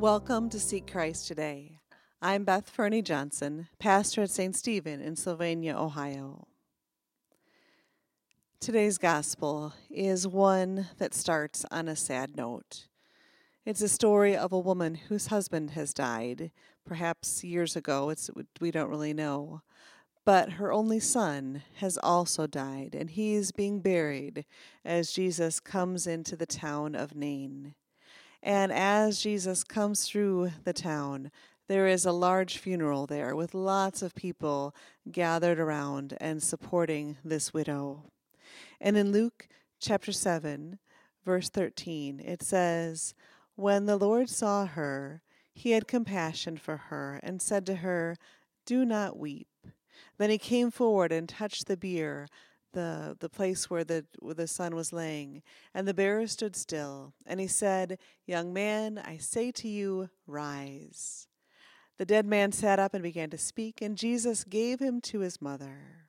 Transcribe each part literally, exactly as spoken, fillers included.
Welcome to Seek Christ Today. I'm Beth Fernie Johnson, pastor at Saint Stephen in Sylvania, Ohio. Today's gospel is one that starts on a sad note. It's a story of a woman whose husband has died, perhaps years ago, it's, we don't really know. But her only son has also died, and he is being buried as Jesus comes into the town of Nain. And as Jesus comes through the town, there is a large funeral there with lots of people gathered around and supporting this widow. And in Luke chapter seven, verse thirteen, it says, "When the Lord saw her, he had compassion for her and said to her, 'Do not weep.' Then he came forward and touched the bier, the the place where the where the son was laying, and the bearer stood still. And he said, 'Young man, I say to you, rise.' The dead man sat up and began to speak, and Jesus gave him to his mother."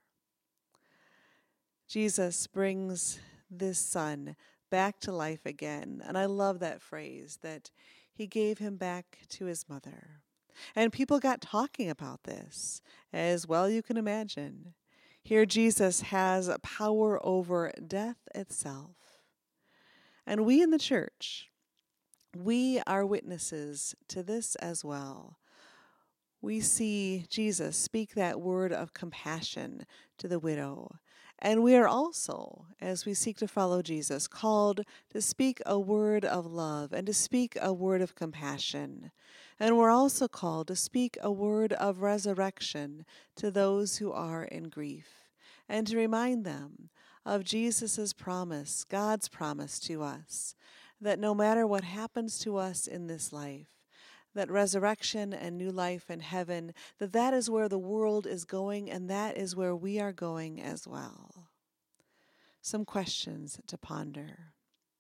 Jesus brings this son back to life again, and I love that phrase, that he gave him back to his mother. And people got talking about this, as well you can imagine. Here Jesus has power over death itself. And we in the church, we are witnesses to this as well. We see Jesus speak that word of compassion to the widow. And we are also, as we seek to follow Jesus, called to speak a word of love and to speak a word of compassion. And we're also called to speak a word of resurrection to those who are in grief, and to remind them of Jesus' promise, God's promise to us, that no matter what happens to us in this life, that resurrection and new life in heaven, that that is where the world is going, and that is where we are going as well. Some questions to ponder.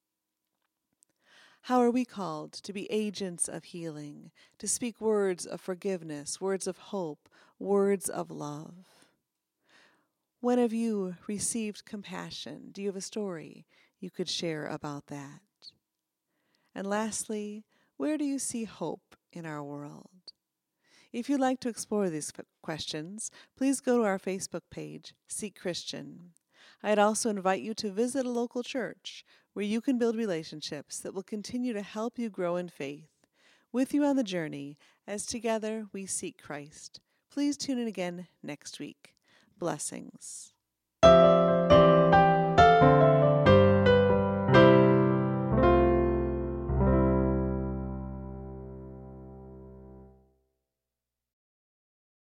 How are we called to be agents of healing, to speak words of forgiveness, words of hope, words of love? When have you received compassion? Do you have a story you could share about that? And lastly, where do you see hope in our world? If you'd like to explore these questions, please go to our Facebook page, Seek Christian. I'd also invite you to visit a local church where you can build relationships that will continue to help you grow in faith. With you on the journey, as together we seek Christ. Please tune in again next week. Blessings.